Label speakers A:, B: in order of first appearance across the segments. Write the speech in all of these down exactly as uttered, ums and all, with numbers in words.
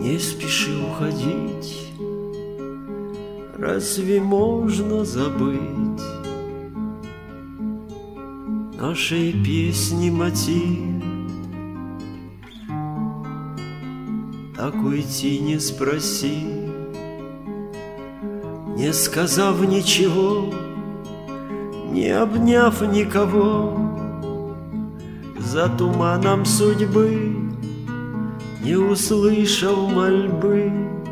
A: Не спеши уходить, разве можно забыть нашей песни мотив? Так уйти не спроси, не сказав ничего, не обняв никого, за туманом судьбы не услышав мольбы.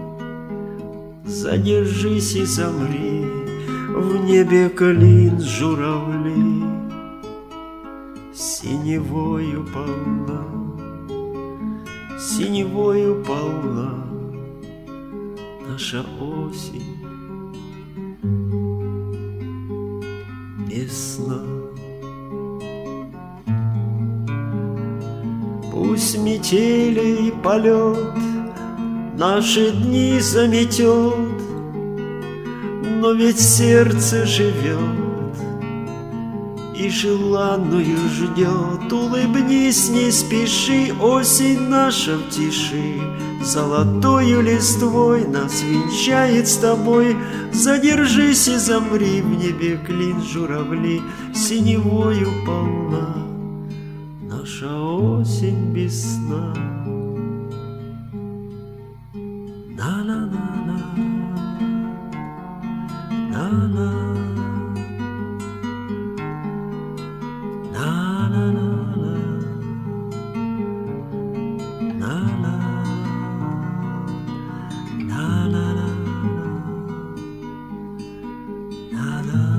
A: Задержись и замри, в небе клин журавли, синевою полна, синевою полна наша осень без сна. Пусть метели и полет наши дни заметет, но ведь сердце живет и желанную ждет. Улыбнись, не спеши, осень наша в тиши золотою листвой нас венчает с тобой. Задержись и замри, в небе клин журавли, синевою полна наша осень без сна. На-на-на-на, на-на, на-на-на-на, на-на, на-на-на, на-на.